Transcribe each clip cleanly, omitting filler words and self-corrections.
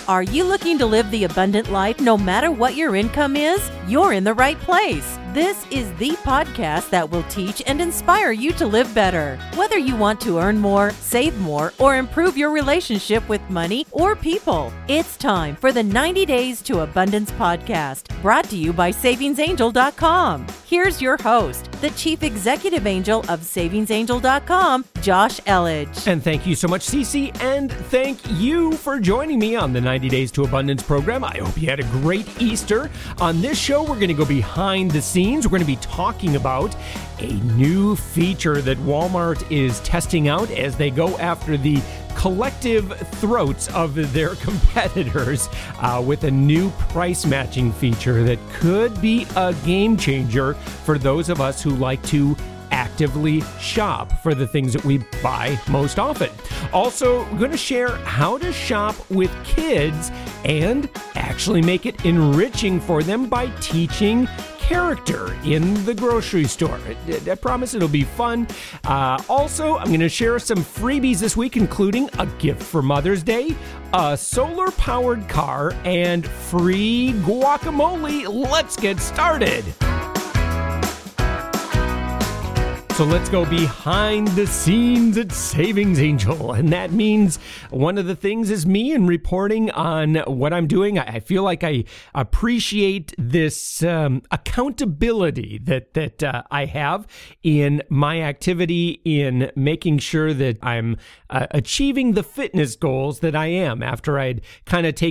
Are you looking to live the abundant life no matter what your income is? You're in the right place. This is the podcast that will teach and inspire you to live better. Whether you want to earn more, save more, or improve your relationship with money or people, it's time for the 90 Days to Abundance podcast, brought to you by SavingsAngel.com. Here's your host, the Chief Executive Angel of SavingsAngel.com, Josh Elledge. And thank you so much, Cece, and thank you for joining me on the 90 Days to Abundance program. I hope you had a great Easter. On this show, we're going to go behind the scenes. We're going to be talking about a new feature that Walmart is testing out as they go after the collective throats of their competitors with a new price matching feature that could be a game changer for those of us who like to actively shop for the things that we buy most often. Also, we're going to share how to shop with kids and actually make it enriching for them by teaching character in the grocery store. I promise it'll be fun. Also, I'm going to share some freebies this week, including a gift for Mother's Day, a solar-powered car, and free guacamole. Let's get started. So let's go behind the scenes at Savings Angel. And that means one of the things is me and reporting on what I'm doing. I feel like I appreciate this accountability that I have in my activity in making sure that I'm achieving the fitness goals that I am after I'd kind of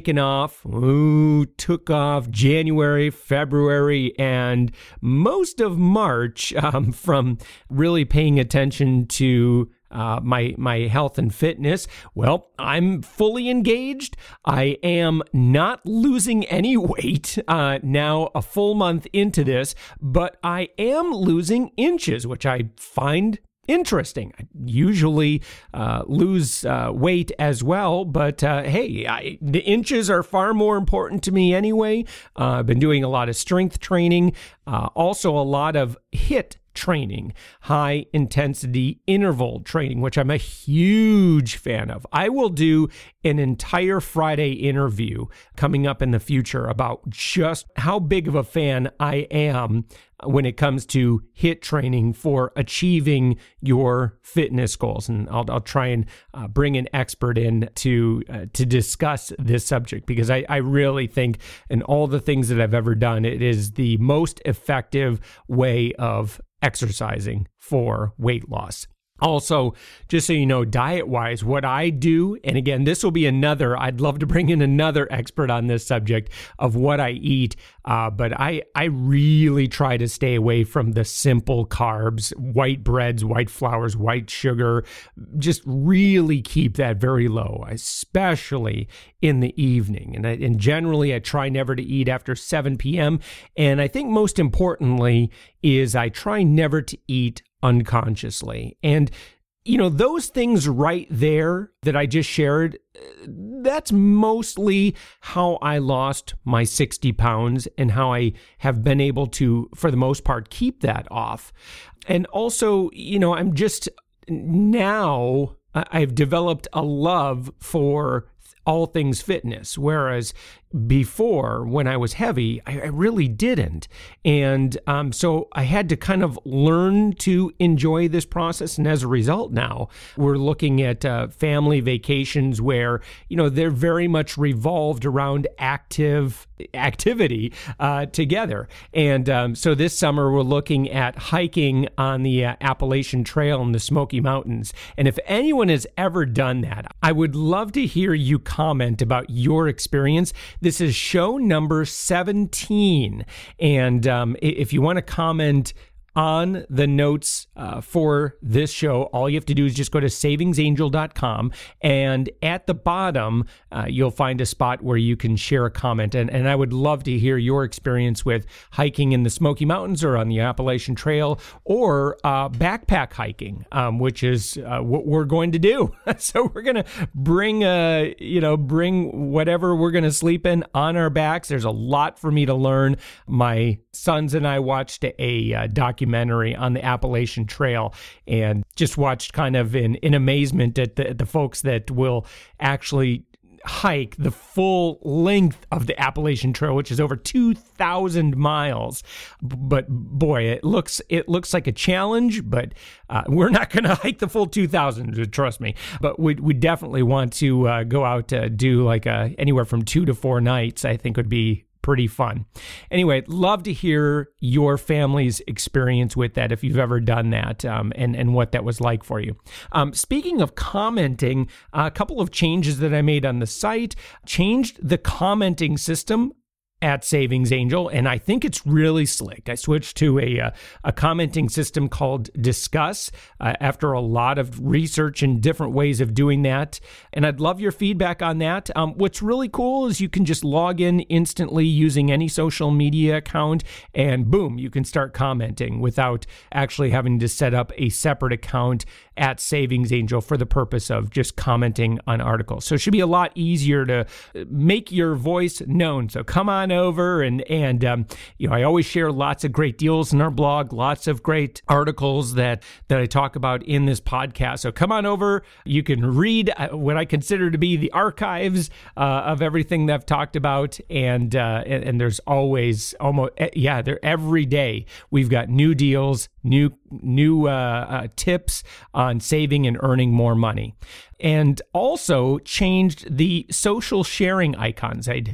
took off January, February, and most of March from really paying attention to my health and fitness. Well, I'm fully engaged. I am not losing any weight now a full month into this, but I am losing inches, which I find interesting. I usually lose weight as well, but hey, the inches are far more important to me anyway. I've been doing a lot of strength training, also a lot of HIIT training, high intensity interval training, which I'm a huge fan of. I will do an entire Friday interview coming up in the future about just how big of a fan I am when it comes to HIIT training for achieving your fitness goals. And I'll try and bring an expert in to discuss this subject, because I really think in all the things that I've ever done, it is the most effective way of exercising for weight loss. Also, just so you know, diet-wise, what I do, and again, this will be I'd love to bring in another expert on this subject of what I eat, but I really try to stay away from the simple carbs, white breads, white flours, white sugar, just really keep that very low, especially in the evening. And generally, I try never to eat after 7 p.m., and I think most importantly is I try never to eat unconsciously. And, you know, those things right there that I just shared, that's mostly how I lost my 60 pounds and how I have been able to, for the most part, keep that off. And also, you know, I've developed a love for all things fitness, whereas before, when I was heavy, I really didn't. And so I had to kind of learn to enjoy this process. And as a result now, we're looking at family vacations where, you know, they're very much revolved around activity together. And so this summer, we're looking at hiking on the Appalachian Trail in the Smoky Mountains. And if anyone has ever done that, I would love to hear you comment about your experience. This is show number 17. And if you want to comment on the notes for this show, all you have to do is just go to SavingsAngel.com, and at the bottom, you'll find a spot where you can share a comment. And I would love to hear your experience with hiking in the Smoky Mountains or on the Appalachian Trail, or backpack hiking, which is what we're going to do. So we're going to bring whatever we're going to sleep in on our backs. There's a lot for me to learn. My sons and I watched a documentary on the Appalachian Trail and just watched kind of in amazement at the folks that will actually hike the full length of the Appalachian Trail, which is over 2,000 miles. But boy, it looks like a challenge, but we're not going to hike the full 2,000, trust me. But we definitely want to go out to do like anywhere from 2 to 4 nights. I think would be pretty fun. Anyway, love to hear your family's experience with that, if you've ever done that, and what that was like for you. Speaking of commenting, a couple of changes that I made on the site. Changed the commenting system at Savings Angel, and I think it's really slick. I switched to a commenting system called Discuss after a lot of research and different ways of doing that, and I'd love your feedback on that. What's really cool is you can just log in instantly using any social media account, and boom, you can start commenting without actually having to set up a separate account at Savings Angel for the purpose of just commenting on articles. So it should be a lot easier to make your voice known. So come on over and I always share lots of great deals in our blog, lots of great articles that I talk about in this podcast. So come on over. You can read what I consider to be the archives of everything that I've talked about, and there's always every day we've got new deals, new tips on saving and earning more money. And also changed the social sharing icons. I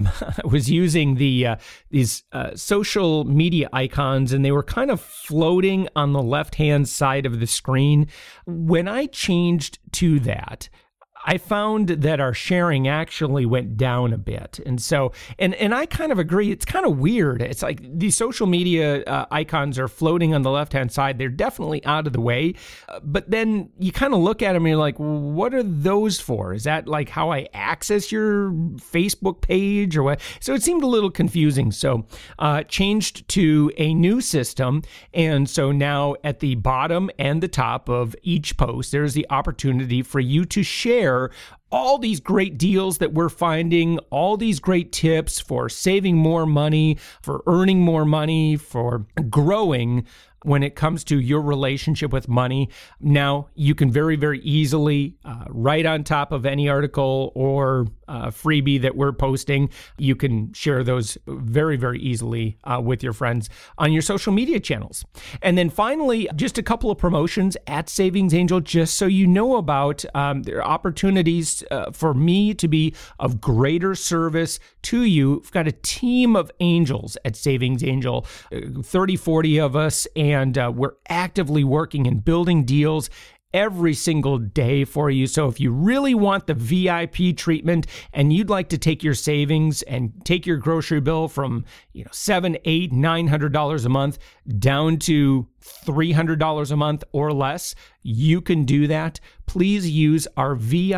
was using these social media icons, and they were kind of floating on the left-hand side of the screen. When I changed to that, I found that our sharing actually went down a bit. And so, and I kind of agree, it's kind of weird. It's like these social media icons are floating on the left-hand side. They're definitely out of the way. But then you kind of look at them and you're like, what are those for? Is that like how I access your Facebook page or what? So it seemed a little confusing. So changed to a new system. And so now at the bottom and the top of each post, there's the opportunity for you to share all these great deals that we're finding, all these great tips for saving more money, for earning more money, for growing when it comes to your relationship with money. Now, you can very, very easily, right on top of any article or freebie that we're posting, you can share those very, very easily with your friends on your social media channels. And then finally, just a couple of promotions at Savings Angel, just so you know about. There are opportunities for me to be of greater service to you. We've got a team of angels at Savings Angel, 30, 40 of us, and we're actively working and building deals every single day for you. So if you really want the VIP treatment and you'd like to take your savings and take your grocery bill from $700, $800, $900 a month down to $300 a month or less, you can do that. Please use our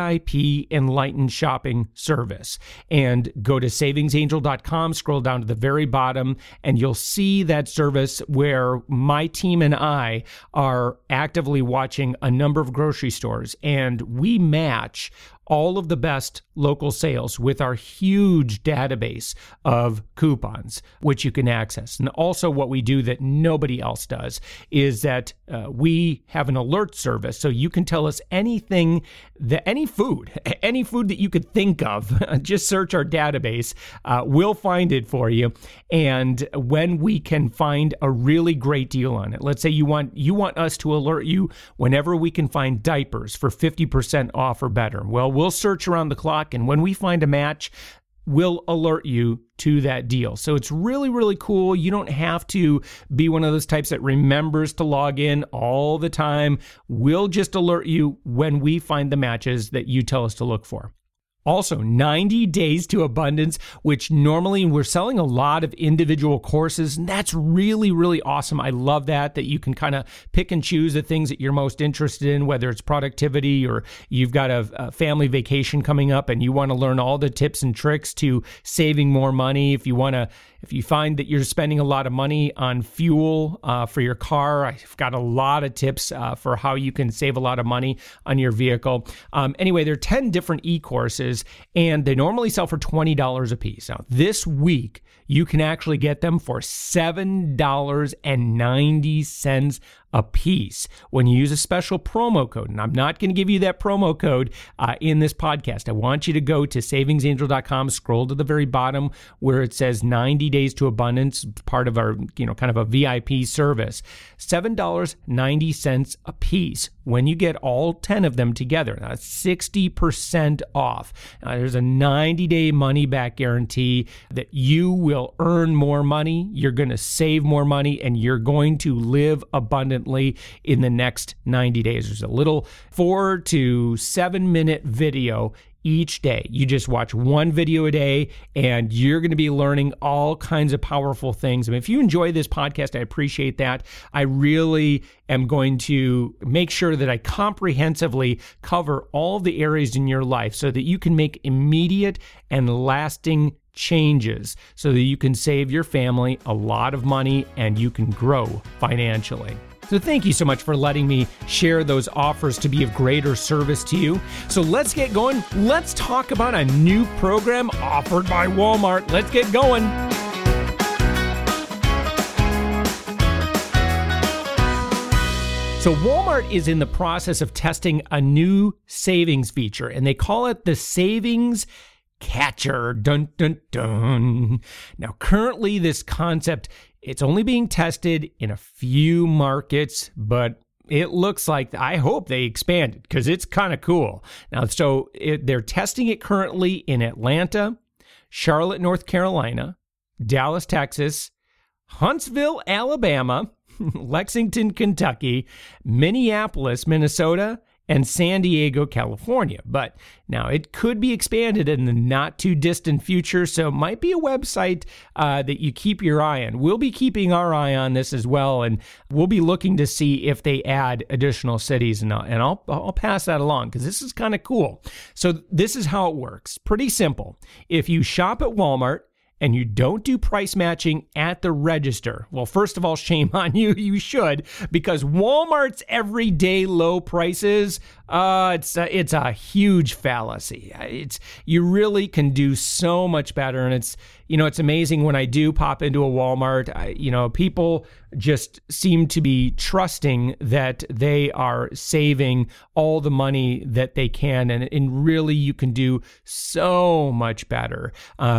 VIP Enlightened Shopping service and go to savingsangel.com, scroll down to the very bottom, and you'll see that service where my team and I are actively watching a number of grocery stores, and we match all of the best local sales with our huge database of coupons, which you can access. And also what we do that nobody else does is that we have an alert service. So you can tell us anything, any food that you could think of, just search our database. We'll find it for you. And when we can find a really great deal on it, let's say you want us to alert you whenever we can find diapers for 50% off or better. Well, we'll search around the clock, and when we find a match, we'll alert you to that deal. So it's really, really cool. You don't have to be one of those types that remembers to log in all the time. We'll just alert you when we find the matches that you tell us to look for. Also, 90 Days to Abundance, which normally we're selling a lot of individual courses, and that's really, really awesome. I love that you can kind of pick and choose the things that you're most interested in, whether it's productivity or you've got a family vacation coming up and you want to learn all the tips and tricks to saving more money. If you find that you're spending a lot of money on fuel for your car, I've got a lot of tips for how you can save a lot of money on your vehicle. Anyway, there are 10 different e-courses, and they normally sell for $20 a piece. Now, this week, you can actually get them for $7.90 a piece when you use a special promo code. And I'm not going to give you that promo code in this podcast. I want you to go to savingsangel.com, scroll to the very bottom where it says 90 days to abundance, part of our, kind of a VIP service. $7.90 a piece when you get all 10 of them together. Now, 60% off. Now, there's a 90-day money-back guarantee that you will earn more money, you're going to save more money, and you're going to live abundantly in the next 90 days. There's a little 4 to 7 minute video each day. You just watch one video a day and you're going to be learning all kinds of powerful things. I mean, if you enjoy this podcast, I appreciate that. I really am going to make sure that I comprehensively cover all the areas in your life so that you can make immediate and lasting changes so that you can save your family a lot of money and you can grow financially. So thank you so much for letting me share those offers to be of greater service to you. So let's get going. Let's talk about a new program offered by Walmart. Let's get going. So Walmart is in the process of testing a new savings feature, and they call it the Savings Catcher. Dun, dun, dun. Now, currently, this concept, it's only being tested in a few markets, but it looks like, I hope they expand it because it's kind of cool. Now, they're testing it currently in Atlanta, Charlotte, North Carolina, Dallas, Texas, Huntsville, Alabama, Lexington, Kentucky, Minneapolis, Minnesota, and San Diego, California. But now it could be expanded in the not too distant future, so it might be a website that you keep your eye on. We'll be keeping our eye on this as well, and we'll be looking to see if they add additional cities, and I'll pass that along because this is kind of cool. So this is how it works. Pretty simple. If you shop at Walmart and you don't do price matching at the register, well, first of all, shame on you. You should, because Walmart's everyday low prices, it's a huge fallacy. You really can do so much better, and it's amazing when I do pop into a Walmart. People just seem to be trusting that they are saving all the money that they can, and really you can do so much better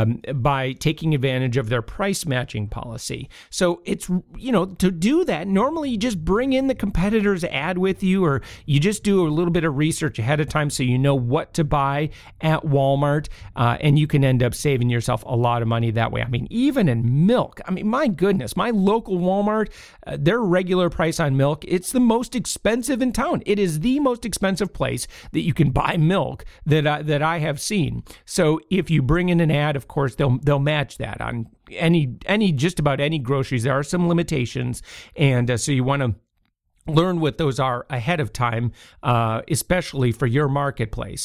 by taking advantage of their price matching policy. So it's, to do that, normally you just bring in the competitor's ad with you, or you just do a little bit of research ahead of time so you know what to buy at Walmart, and you can end up saving yourself a lot of money that way. I mean, even in milk, my goodness, my local Walmart, their regular price on milk, it's the most expensive in town. It is the most expensive place that you can buy milk that I have seen. So if you bring in an ad, of course, they'll match that on just about any groceries. There are some limitations, and so you want to learn what those are ahead of time, especially for your marketplace.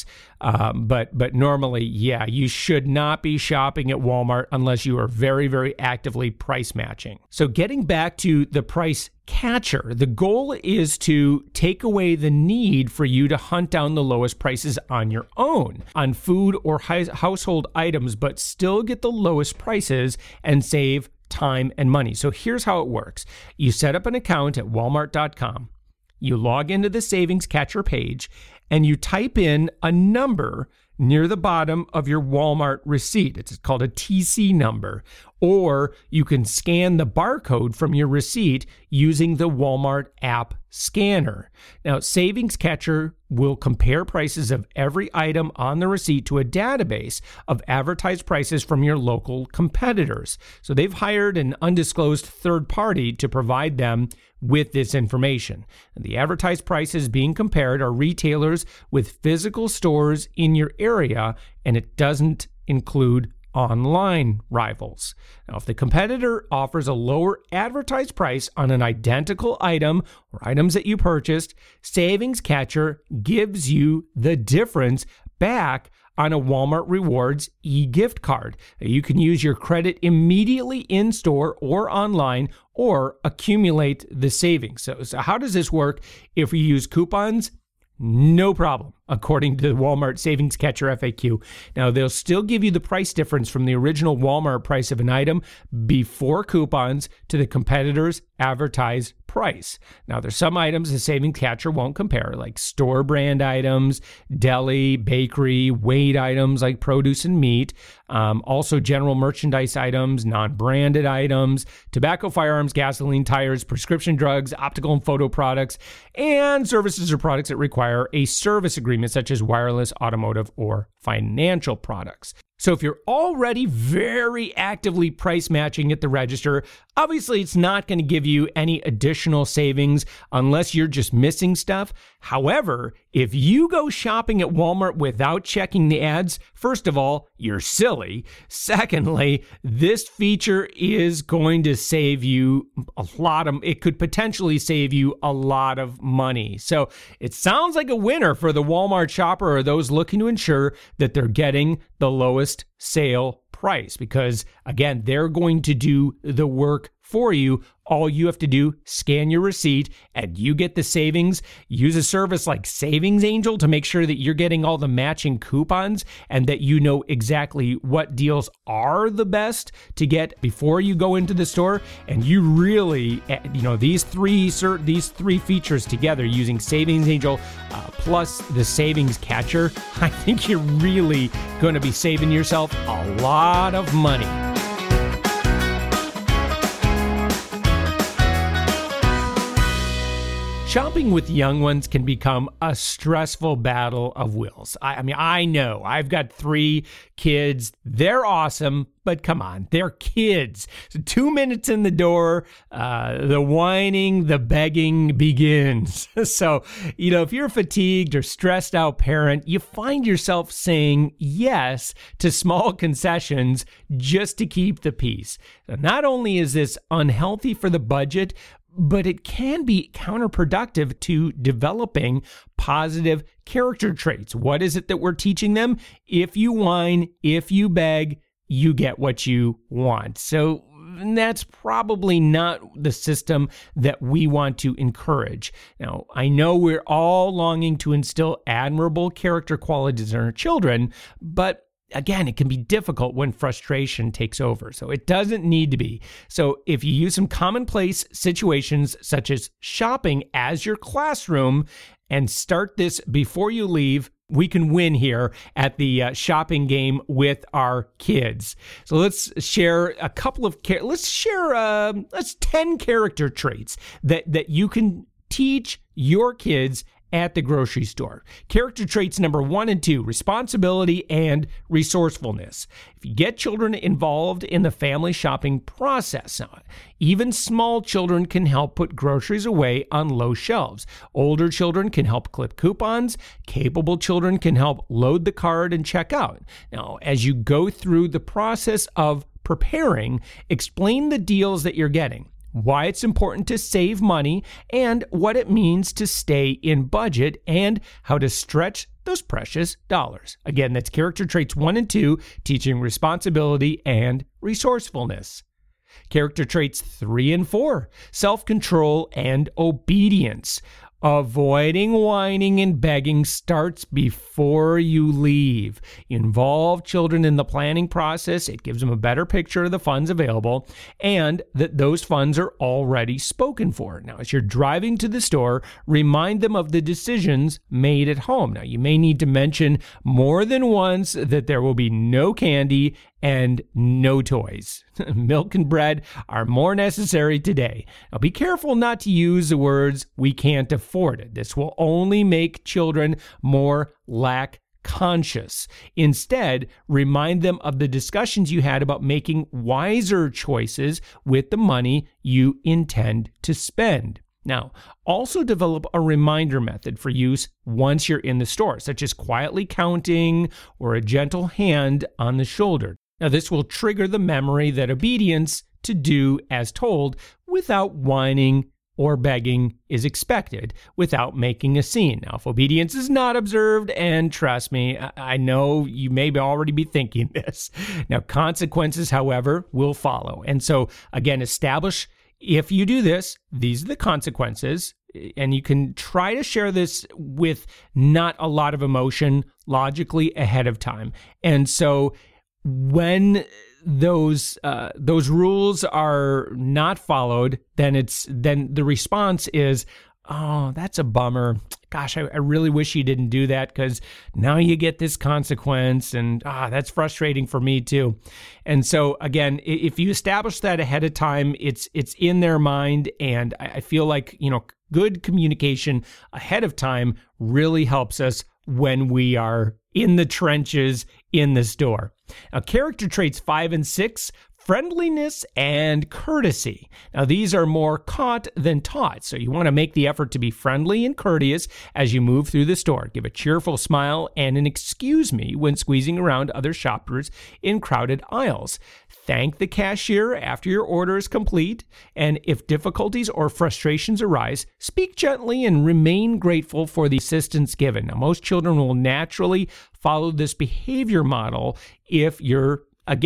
But normally, you should not be shopping at Walmart unless you are very, very actively price matching. So getting back to the price catcher, the goal is to take away the need for you to hunt down the lowest prices on your own on food or household items, but still get the lowest prices and save time and money. So here's how it works. You set up an account at walmart.com. You log into the Savings Catcher page and you type in a number near the bottom of your Walmart receipt. It's called a TC number. Or you can scan the barcode from your receipt using the Walmart app scanner. Now, Savings Catcher will compare prices of every item on the receipt to a database of advertised prices from your local competitors. So they've hired an undisclosed third party to provide them with this information. And the advertised prices being compared are retailers with physical stores in your area, and it doesn't include online rivals. Now, if the competitor offers a lower advertised price on an identical item or items that you purchased, Savings Catcher gives you the difference back on a Walmart Rewards e-gift card. You can use your credit immediately in store or online, or accumulate the savings. So how does this work if you use coupons? No problem, according to the Walmart Savings Catcher FAQ. Now, they'll still give you the price difference from the original Walmart price of an item before coupons to the competitor's advertised price. Now, there's some items the savings catcher won't compare, like store brand items, deli, bakery, weight items like produce and meat, also general merchandise items, non-branded items, tobacco, firearms, gasoline, tires, prescription drugs, optical and photo products, and services or products that require a service agreement, such as wireless, automotive, or financial products. So if you're already very actively price matching at the register, obviously it's not going to give you any additional savings unless you're just missing stuff. However, if you go shopping at Walmart without checking the ads, first of all, you're silly. Secondly, this feature is going to save you it could potentially save you a lot of money. So it sounds like a winner for the Walmart shopper or those looking to ensure that they're getting the lowest sale price, because again, they're going to do the work for you. All you have to do, scan your receipt and you get the savings. Use a service like Savings Angel to make sure that you're getting all the matching coupons and that you know exactly what deals are the best to get before you go into the store. And you really, these three features together, using Savings Angel plus the Savings Catcher, I think you're really going to be saving yourself a lot of money. Shopping with young ones can become a stressful battle of wills. I know. I've got 3 kids. They're awesome, but come on, they're kids. So 2 minutes in the door, the whining, the begging begins. So, if you're a fatigued or stressed out parent, you find yourself saying yes to small concessions just to keep the peace. Now, not only is this unhealthy for the budget, but it can be counterproductive to developing positive character traits. What is it that we're teaching them? If you whine, if you beg, you get what you want. So that's probably not the system that we want to encourage. Now, I know we're all longing to instill admirable character qualities in our children, but again, it can be difficult when frustration takes over. So it doesn't need to be. So if you use some commonplace situations such as shopping as your classroom and start this before you leave, we can win here at the shopping game with our kids. So let's share a couple of, let's share 10 character traits that you can teach your kids at the grocery store. Character traits number 1 and 2, responsibility and resourcefulness. If you get children involved in the family shopping process, even small children can help put groceries away on low shelves. Older children can help clip coupons. Capable children can help load the cart and check out. Now, as you go through the process of preparing, explain the deals that you're getting, why it's important to save money, and what it means to stay in budget, and how to stretch those precious dollars. Again, that's character traits 1 and 2, teaching responsibility and resourcefulness. Character traits 3 and 4, self-control and obedience. Avoiding whining and begging starts before you leave. Involve children in the planning process. It gives them a better picture of the funds available and that those funds are already spoken for. Now, as you're driving to the store, remind them of the decisions made at home. Now, you may need to mention more than once that there will be no candy and no toys. Milk and bread are more necessary today. Now, be careful not to use the words, "we can't afford it." This will only make children more lack conscious. Instead, remind them of the discussions you had about making wiser choices with the money you intend to spend. Now, also develop a reminder method for use once you're in the store, such as quietly counting or a gentle hand on the shoulder. Now, this will trigger the memory that obedience to do as told without whining or begging is expected, without making a scene. Now, if obedience is not observed, and trust me, I know you may already be thinking this. Now, consequences, however, will follow. And so, again, establish, if you do this, these are the consequences. And you can try to share this with not a lot of emotion logically ahead of time. And so when those rules are not followed, then the response is, oh, that's a bummer. Gosh, I really wish you didn't do that because now you get this consequence, and that's frustrating for me too. And so again, if you establish that ahead of time, it's in their mind, and I feel like, good communication ahead of time really helps us when we are in the trenches in the store. Now, character traits 5 and 6, friendliness and courtesy. Now, these are more caught than taught, so you want to make the effort to be friendly and courteous as you move through the store. Give a cheerful smile and an excuse me when squeezing around other shoppers in crowded aisles. Thank the cashier after your order is complete, and if difficulties or frustrations arise, speak gently and remain grateful for the assistance given. Now, most children will naturally follow this behavior model if you're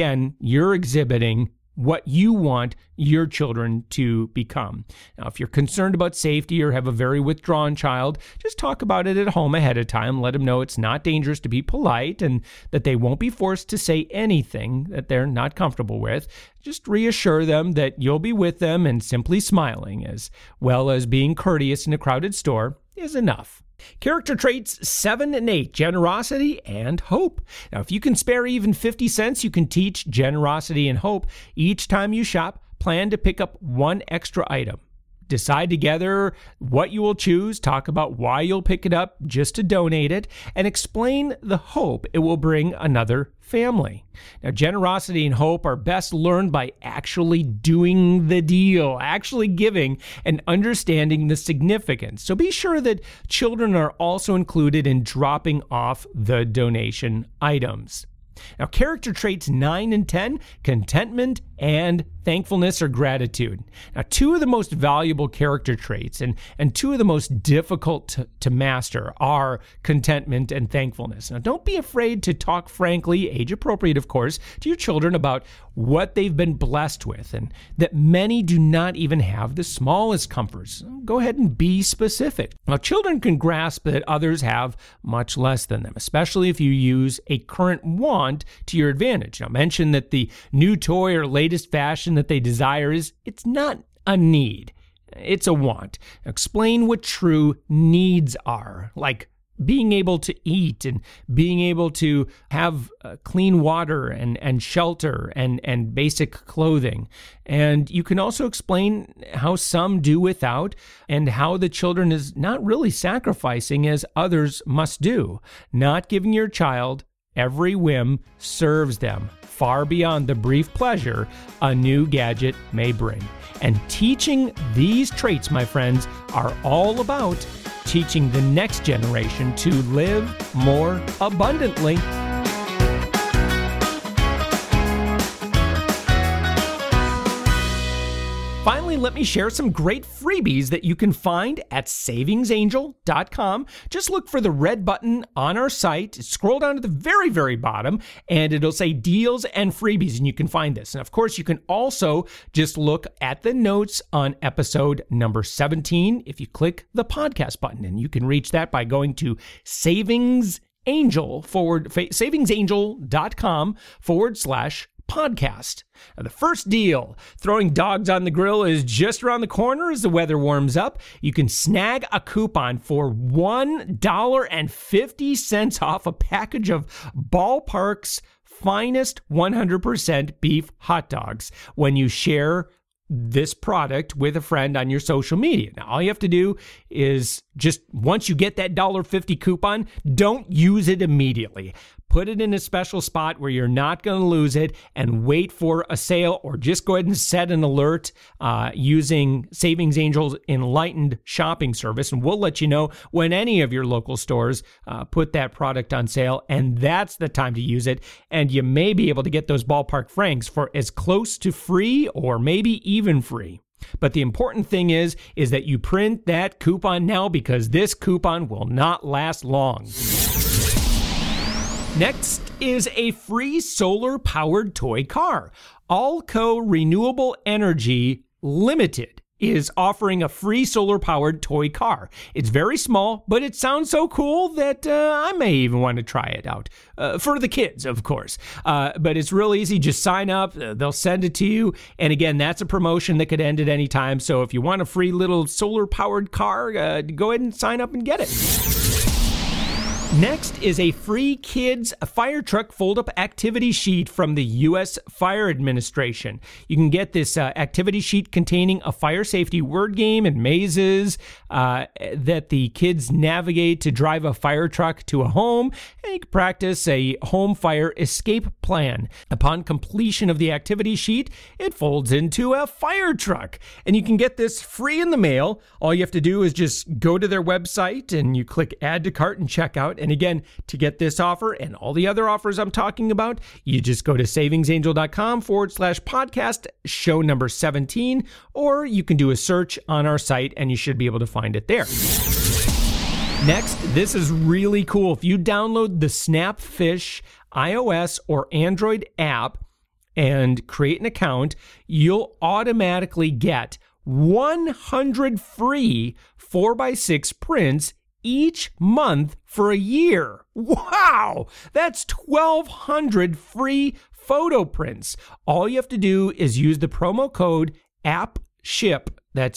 exhibiting what you want your children to become. Now, if you're concerned about safety or have a very withdrawn child, just talk about it at home ahead of time. Let them know it's not dangerous to be polite and that they won't be forced to say anything that they're not comfortable with. Just reassure them that you'll be with them, and simply smiling as well as being courteous in a crowded store is enough. Character traits 7 and 8, generosity and hope. Now, if you can spare even 50 cents, you can teach generosity and hope. Each time you shop, plan to pick up one extra item. Decide together what you will choose, talk about why you'll pick it up just to donate it, and explain the hope it will bring another family. Now, generosity and hope are best learned by actually doing the deal, actually giving and understanding the significance. So be sure that children are also included in dropping off the donation items. Now, character traits 9 and 10, contentment and thankfulness or gratitude. Now, two of the most valuable character traits and two of the most difficult to master are contentment and thankfulness. Now, don't be afraid to talk frankly, age appropriate, of course, to your children about what they've been blessed with, and that many do not even have the smallest comforts. Go ahead and be specific. Now, children can grasp that others have much less than them, especially if you use a current want to your advantage. Now, mention that the new toy or latest fashion that they desire it's not a need, it's a want. Explain what true needs are, like being able to eat and being able to have clean water and shelter and basic clothing. And you can also explain how some do without and how the children is not really sacrificing as others must do. Not giving your child every whim serves them far beyond the brief pleasure a new gadget may bring. And teaching these traits, my friends, are all about teaching the next generation to live more abundantly. Finally, let me share some great freebies that you can find at savingsangel.com. Just look for the red button on our site, scroll down to the very, very bottom, and it'll say deals and freebies, and you can find this. And of course, you can also just look at the notes on episode number 17 if you click the podcast button, and you can reach that by going to savingsangel.com/podcast. Now, the first deal, throwing dogs on the grill, is just around the corner as the weather warms up. You can snag a coupon for $1.50 off a package of Ballpark's finest 100% beef hot dogs when you share this product with a friend on your social media. Now, all you have to do is just, once you get that $1.50 coupon, don't use it immediately. Put it in a special spot where you're not going to lose it and wait for a sale, or just go ahead and set an alert using Savings Angel's Enlightened Shopping Service, and we'll let you know when any of your local stores put that product on sale, and that's the time to use it. And you may be able to get those Ballpark Franks for as close to free or maybe even free. But the important thing is that you print that coupon now, because this coupon will not last long. Next is a free solar-powered toy car, Allco Renewable Energy Limited. is offering a free solar-powered toy car. It's very small, but it sounds so cool that I may even want to try it out. For the kids, of course. But it's real easy. Just sign up. They'll send it to you. And again, that's a promotion that could end at any time. So if you want a free little solar-powered car, go ahead and sign up and get it. Next is a free kids fire truck fold-up activity sheet from the U.S. Fire Administration. You can get this activity sheet containing a fire safety word game and mazes that the kids navigate to drive a fire truck to a home, and you can practice a home fire escape plan. Upon completion of the activity sheet, it folds into a fire truck, and you can get this free in the mail. All you have to do is just go to their website and you click add to cart and check out. And again, to get this offer and all the other offers I'm talking about, you just go to savingsangel.com/podcast, show number 17, or you can do a search on our site and you should be able to find it there. Next, this is really cool. If you download the Snapfish iOS or Android app and create an account, you'll automatically get 100 free 4x6 prints each month for a year. Wow! That's 1,200 free photo prints. All you have to do is use the promo code APPSHIP, that's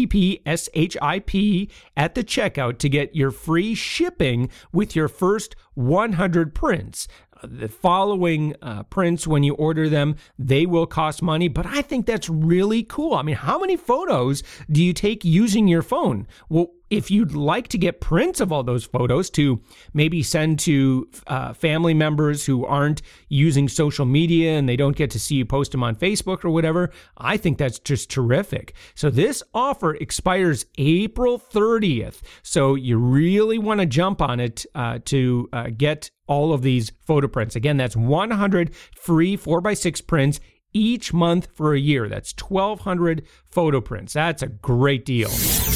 APPSHIP, at the checkout to get your free shipping with your first 100 prints. The following prints, when you order them, they will cost money, but I think that's really cool. I mean, how many photos do you take using your phone? Well, if you'd like to get prints of all those photos to maybe send to family members who aren't using social media and they don't get to see you post them on Facebook or whatever, I think that's just terrific. So this offer expires April 30th. So you really want to jump on it to get all of these photo prints. Again, that's 100 free 4x6 prints each month for a year. That's 1,200 photo prints. That's a great deal.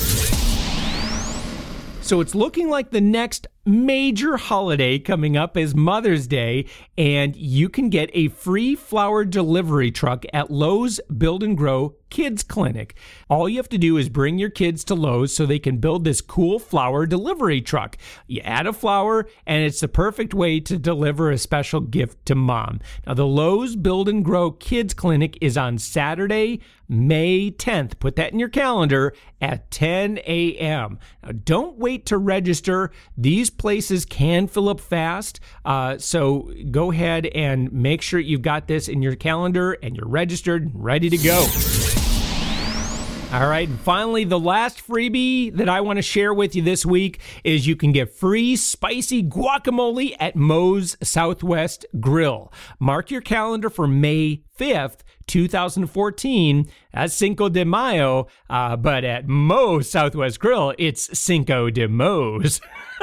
So it's looking like the next major holiday coming up is Mother's Day, and you can get a free flower delivery truck at Lowe's Build and Grow Kids Clinic. All you have to do is bring your kids to Lowe's so they can build this cool flower delivery truck. You add a flower, and it's the perfect way to deliver a special gift to mom. Now, the Lowe's Build and Grow Kids Clinic is on Saturday, May 10th. Put that in your calendar at 10 a.m. Now, don't wait to register. These places can fill up fast, so go ahead and make sure you've got this in your calendar and you're registered and ready to go. All right, and finally, the last freebie that I want to share with you this week is you can get free spicy guacamole at Moe's Southwest Grill. Mark your calendar for May 5th, 2014. That's Cinco de Mayo, but at Moe's Southwest Grill, it's Cinco de Moe's.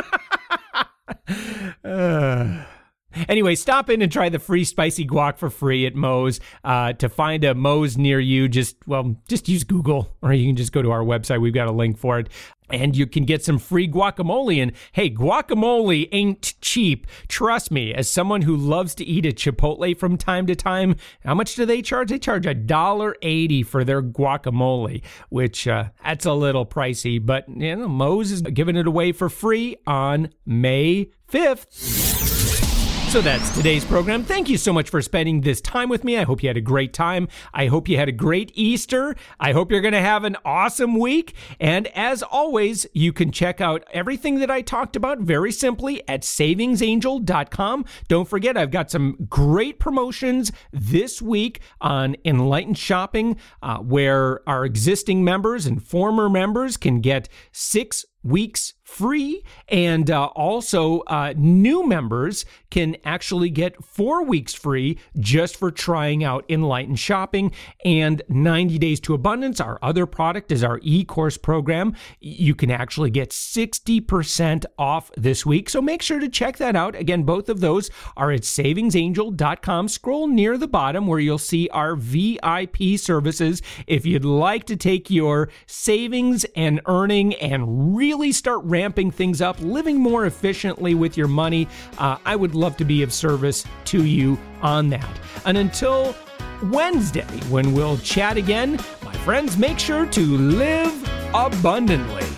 Anyway, stop in and try the free spicy guac for free at Moe's. To find a Moe's near you, just use Google, or you can just go to our website. We've got a link for it. And you can get some free guacamole. And hey, guacamole ain't cheap. Trust me, as someone who loves to eat at Chipotle from time to time, how much do they charge? They charge $1.80 for their guacamole, which that's a little pricey. But you know, Moe's is giving it away for free on May 5th. So that's today's program. Thank you so much for spending this time with me. I hope you had a great time. I hope you had a great Easter. I hope you're going to have an awesome week. And as always, you can check out everything that I talked about very simply at savingsangel.com. Don't forget, I've got some great promotions this week on Enlightened Shopping, where our existing members and former members can get 6 weeks free, and also new members can actually get 4 weeks free just for trying out Enlightened Shopping. And 90 Days to Abundance, our other product, is our e-course program. You can actually get 60% off this week, so make sure to check that out. Again, both of those are at savingsangel.com. Scroll near the bottom where you'll see our VIP services. If you'd like to take your savings and earning and really start ramping things up, living more efficiently with your money, I would love to be of service to you on that. And until Wednesday, when we'll chat again, my friends, make sure to live abundantly.